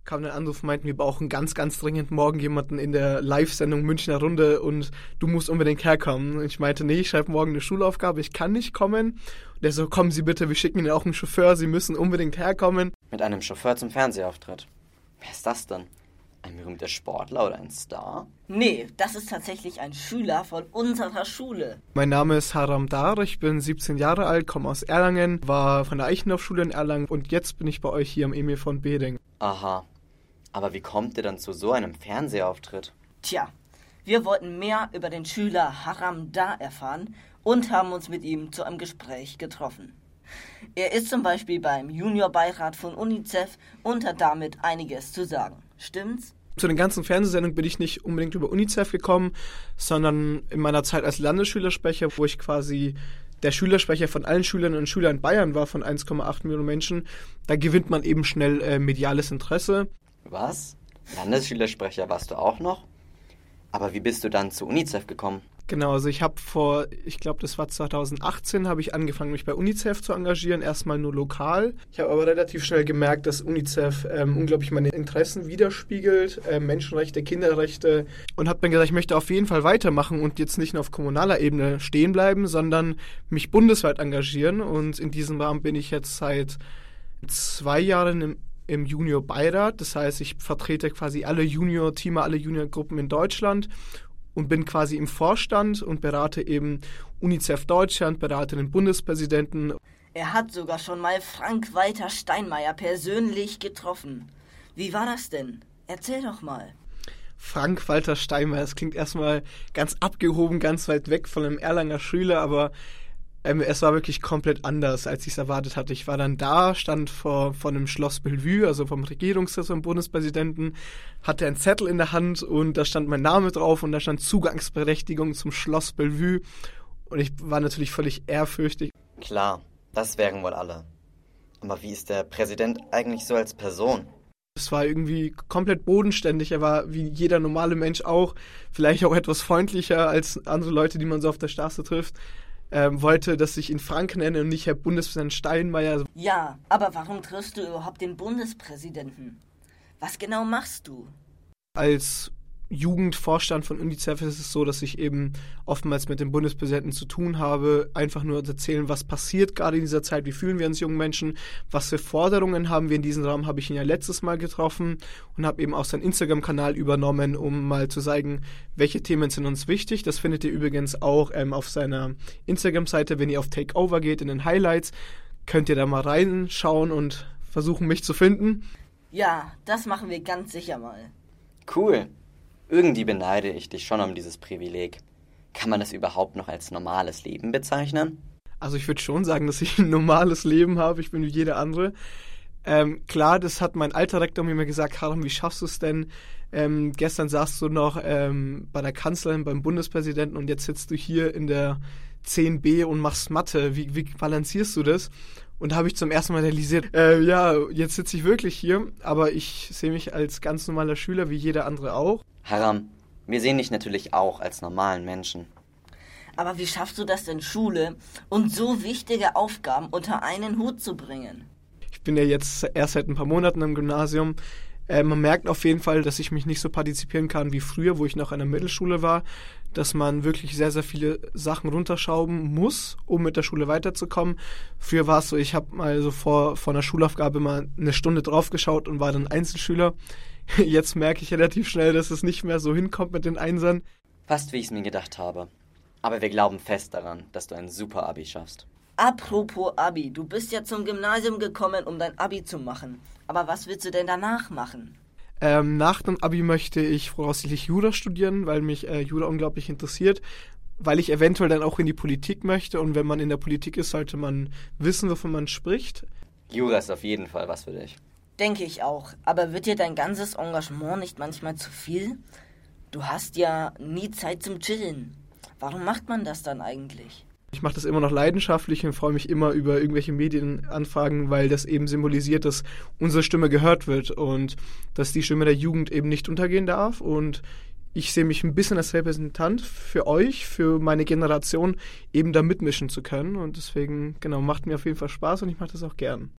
kam ein Anruf, meinten, wir brauchen ganz, ganz dringend morgen jemanden in der Live-Sendung Münchner Runde und du musst unbedingt herkommen. Und ich meinte, nee, ich schreibe morgen eine Schulaufgabe, ich kann nicht kommen. Und er so, kommen Sie bitte, wir schicken Ihnen auch einen Chauffeur, Sie müssen unbedingt herkommen. Mit einem Chauffeur zum Fernsehauftritt. Wer ist das denn? Ein berühmter Sportler oder ein Star? Nee, das ist tatsächlich ein Schüler von unserer Schule. Mein Name ist Haram Dar, ich bin 17 Jahre alt, komme aus Erlangen, war von der Eichendorff-Schule in Erlangen und jetzt bin ich bei euch hier am Emil von Beding. Aha. Aber wie kommt ihr dann zu so einem Fernsehauftritt? Tja, wir wollten mehr über den Schüler Haram Dar erfahren und haben uns mit ihm zu einem Gespräch getroffen. Er ist zum Beispiel beim Juniorbeirat von UNICEF und hat damit einiges zu sagen. Stimmt's? Zu den ganzen Fernsehsendungen bin ich nicht unbedingt über UNICEF gekommen, sondern in meiner Zeit als Landesschülersprecher, wo ich quasi der Schülersprecher von allen Schülerinnen und Schülern in Bayern war, von 1,8 Millionen Menschen, da gewinnt man eben schnell mediales Interesse. Was? Landesschülersprecher warst du auch noch? Aber wie bist du dann zu UNICEF gekommen? Genau, also ich glaube, das war 2018, habe ich angefangen, mich bei UNICEF zu engagieren, erstmal nur lokal. Ich habe aber relativ schnell gemerkt, dass UNICEF unglaublich meine Interessen widerspiegelt, Menschenrechte, Kinderrechte, und habe dann gesagt, ich möchte auf jeden Fall weitermachen und jetzt nicht nur auf kommunaler Ebene stehen bleiben, sondern mich bundesweit engagieren, und in diesem Rahmen bin ich jetzt seit 2 Jahren im Juniorbeirat. Das heißt, ich vertrete quasi alle Junior-Teams, alle Juniorgruppen in Deutschland und bin quasi im Vorstand und berate eben UNICEF Deutschland, berate den Bundespräsidenten. Er hat sogar schon mal Frank-Walter Steinmeier persönlich getroffen. Wie war das denn? Erzähl doch mal. Frank-Walter Steinmeier, das klingt erstmal ganz abgehoben, ganz weit weg von einem Erlanger Schüler, aber es war wirklich komplett anders, als ich es erwartet hatte. Ich war dann da, stand vor einem Schloss Bellevue, also vom Regierungssitz vom Bundespräsidenten, hatte einen Zettel in der Hand und da stand mein Name drauf und da stand Zugangsberechtigung zum Schloss Bellevue, und ich war natürlich völlig ehrfürchtig. Klar, das wären wohl alle. Aber wie ist der Präsident eigentlich so als Person? Es war irgendwie komplett bodenständig. Er war wie jeder normale Mensch auch, vielleicht auch etwas freundlicher als andere Leute, die man so auf der Straße trifft. Wollte, dass ich ihn Frank nenne und nicht Herr Bundespräsident Steinmeier. Ja, aber warum triffst du überhaupt den Bundespräsidenten? Was genau machst du? Als Jugendvorstand von UNICEF ist es so, dass ich eben oftmals mit dem Bundespräsidenten zu tun habe, einfach nur erzählen, was passiert gerade in dieser Zeit, wie fühlen wir uns jungen Menschen, was für Forderungen haben wir in diesem Rahmen, habe ich ihn ja letztes Mal getroffen und habe eben auch seinen Instagram-Kanal übernommen, um mal zu zeigen, welche Themen sind uns wichtig. Das findet ihr übrigens auch auf seiner Instagram-Seite, wenn ihr auf Takeover geht, in den Highlights, könnt ihr da mal reinschauen und versuchen, mich zu finden. Ja, das machen wir ganz sicher mal. Cool. Irgendwie beneide ich dich schon um dieses Privileg. Kann man das überhaupt noch als normales Leben bezeichnen? Also ich würde schon sagen, dass ich ein normales Leben habe. Ich bin wie jeder andere. Klar, das hat mein alter Rektor mir immer gesagt, Haram, wie schaffst du es denn? Gestern saßt du noch bei der Kanzlerin, beim Bundespräsidenten, und jetzt sitzt du hier in der 10b und machst Mathe. Wie balancierst du das? Und da habe ich zum ersten Mal realisiert, jetzt sitze ich wirklich hier, aber ich sehe mich als ganz normaler Schüler, wie jeder andere auch. Haram, wir sehen dich natürlich auch als normalen Menschen. Aber wie schaffst du das denn, Schule und so wichtige Aufgaben unter einen Hut zu bringen? Ich bin ja jetzt erst seit ein paar Monaten im Gymnasium. Man merkt auf jeden Fall, dass ich mich nicht so partizipieren kann wie früher, wo ich noch an der Mittelschule war, dass man wirklich sehr, sehr viele Sachen runterschrauben muss, um mit der Schule weiterzukommen. Früher war es so, ich habe mal so vor einer Schulaufgabe mal eine Stunde draufgeschaut und war dann Einzelschüler. Jetzt merke ich relativ schnell, dass es nicht mehr so hinkommt mit den Einsern. Fast wie ich es mir gedacht habe. Aber wir glauben fest daran, dass du ein super Abi schaffst. Apropos Abi, du bist ja zum Gymnasium gekommen, um dein Abi zu machen. Aber was willst du denn danach machen? Nach dem Abi möchte ich voraussichtlich Jura studieren, weil mich Jura unglaublich interessiert, weil ich eventuell dann auch in die Politik möchte, und wenn man in der Politik ist, sollte man wissen, wovon man spricht. Jura ist auf jeden Fall was für dich. Denke ich auch. Aber wird dir dein ganzes Engagement nicht manchmal zu viel? Du hast ja nie Zeit zum Chillen. Warum macht man das dann eigentlich? Ich mache das immer noch leidenschaftlich und freue mich immer über irgendwelche Medienanfragen, weil das eben symbolisiert, dass unsere Stimme gehört wird und dass die Stimme der Jugend eben nicht untergehen darf. Und ich sehe mich ein bisschen als Repräsentant für euch, für meine Generation, eben da mitmischen zu können. Und deswegen, genau, macht mir auf jeden Fall Spaß und ich mache das auch gern.